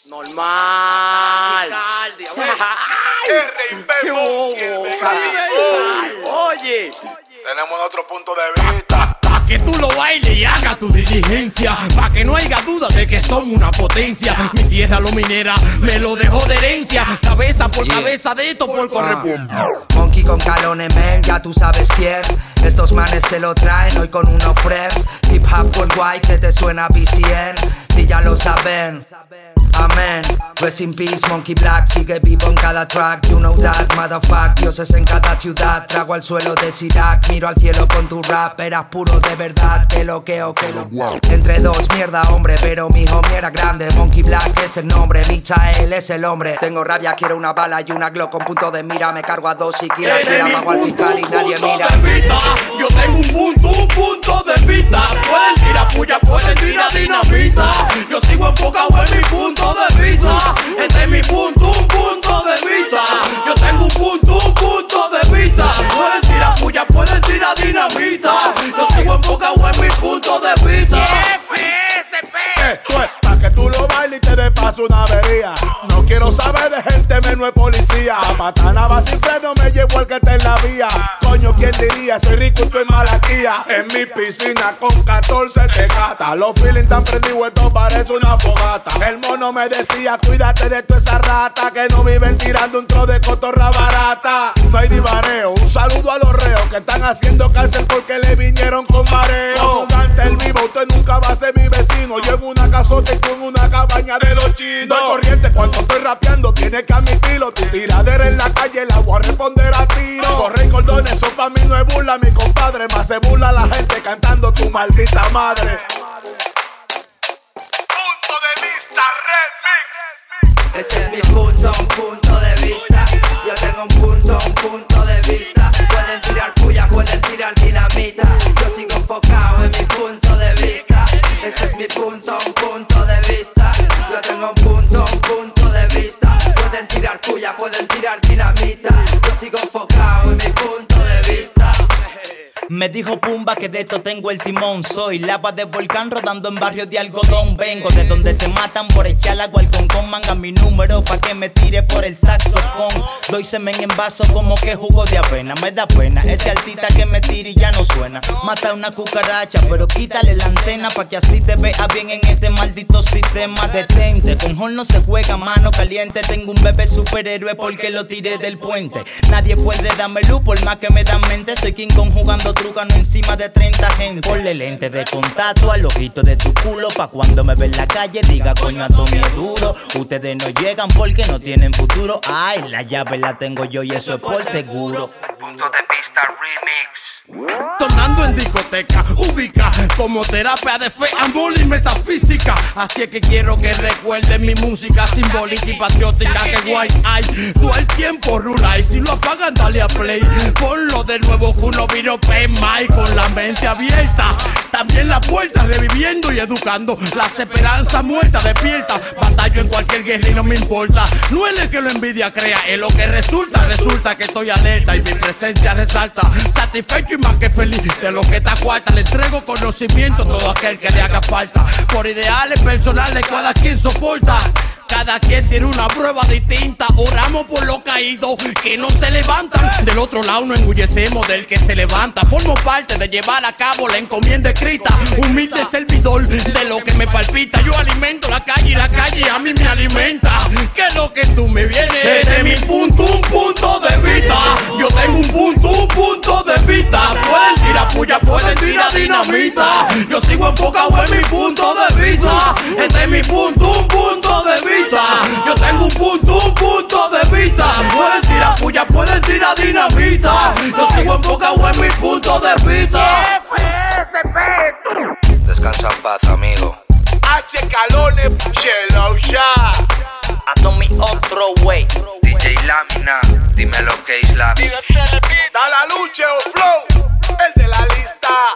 Normal. R.I.P. Monkey, el mecanismo. Oye, tenemos otro punto de vista. Pa' que tú lo bailes y hagas tu diligencia, pa' que no haya duda de que somos una potencia. Mi tierra lo minera, me lo dejó de herencia. Cabeza por cabeza, de esto por correr. Monkey con calones, man, ya tú sabes quién. Estos manes te lo traen hoy con unos friends. Hip hop worldwide que te suena BCN. Si ya lo saben, amén. Rest in peace, Monkey Black. Sigue vivo en cada track, you know that, motherfuck. Dioses en cada ciudad, trago al suelo de Sirac. Miro al cielo con tu rap, eras puro de verdad. Que lo. Entre dos, mierda, hombre, pero mi homie era grande. Monkey Black es el nombre, Michael es el hombre. Tengo rabia, quiero una bala y una Glock con punto de mira. Me cargo a dos y quiera, pago al fiscal y nadie mira. Yo tengo un punto de vista. Pueden tirar puya, pueden tirar dinamita. Yo sigo enfocado en mi punto de vista. Este es mi punto de vista. Yo tengo un punto de vista. Pueden tirar puya, pueden tirar dinamita. Yo sigo enfocado en mi punto de vista. Pa' que tú lo bailes y te des paso una avería. No quiero saber de gente, menos es policía. A patana va sin freno, me llevo el que está en la vía. Coño, ¿quién diría? Soy rico y estoy en malaquía. En mi piscina con 14 tecata. Los feelings tan prendidos, esto parece una fogata. El mono me decía, cuídate de toda esa rata, que no viven tirando un tro de cotorra barata. No hay divareo, un saludo a los reos que están haciendo cárcel porque le vinieron con mareo. Como canta el vivo, usted nunca va a ser mi vecino. Yo en una casota y tú en una cabaña de los chinos. No hay corriente cuando estoy rapeando, tienes que admitirlo. Tu tiradera en la calle la voy a responder a tiro. Corre y cordones, eso pa' mí no es burla, mi compadre. Más se burla la gente cantando tu maldita madre. Punto de vista remix. Ese es mi punto de vista. Yo tengo un punto de vista. Pueden tirar puya, pueden tirar dinamita. Yo sigo enfocado en mi punto de vista. Este es mi punto de vista. Yo tengo un punto de vista. Pueden tirar puya, pueden tirar dinamita. Yo sigo enfocado en mi punto de vista. Me dijo Pumba que de esto tengo el timón. Soy lava de volcán rodando en barrios de algodón. Vengo de donde te matan por echar agua al concón. Manga mi número pa' que me tire por el saxofón. Doy semen en vaso como que jugo de avena. Me da pena ese altita que me tira y ya no suena. Mata una cucaracha pero quítale la antena pa' que así te vea bien en este maldito sistema. Detente, con Hall no se juega mano caliente. Tengo un bebé superhéroe porque lo tiré del puente. Nadie puede darme luz por más que me dan mente. Soy King Kong jugando trucano encima de 30 gente. Ponle lente de contacto al ojito de tu culo pa' cuando me ve en la calle diga coño a Tommy es duro. Ustedes no llegan porque no tienen futuro. Ay, la llave la tengo yo y eso es por seguro. Punto de vista remix. Sonando en discoteca, ubica como terapia de fe, amor y metafísica. Así es que quiero que recuerden mi música simbólica y patriótica. Que guay hay, todo el tiempo rula. Y si lo apagan, dale a play. Ponlo de nuevo que uno vino P-Mike con la mente abierta. También la puerta reviviendo y educando. Las esperanzas muertas despierta. Batallo en cualquier guerra y no me importa. No es el que lo envidia crea, es lo que resulta. Resulta que estoy alerta y mi presencia resalta. Satisfecho y más que feliz de lo que está cuarta. Le entrego conocimiento a todo aquel que le haga falta. Por ideales personales cada quien soporta. Cada quien tiene una prueba distinta. Oramos por los caídos que no se levantan. Del otro lado nos engullecemos del que se levanta. Formo parte de llevar a cabo la encomienda escrita. Humilde servidor de lo que me palpita. Yo alimento la calle y la calle a mí me alimenta. ¿Qué es lo que tú me vienes? Desde mi punto de vista. Yo tengo un punto de vista. Pueden tirar puya, pueden tirar dinamita. Yo sigo enfocado en mi punto de vista. Este es mi punto de vista. Yo tengo un punto de vista. Pueden tirar puya, pueden tirar dinamita. Yo sigo enfocado en mi punto de vista. Descansa en paz, amigo. H. Calones, Yellow Shot. A Tommy otro way. DJ Lámina, dime lo que es la. Da la lucha o flow, el de la lista.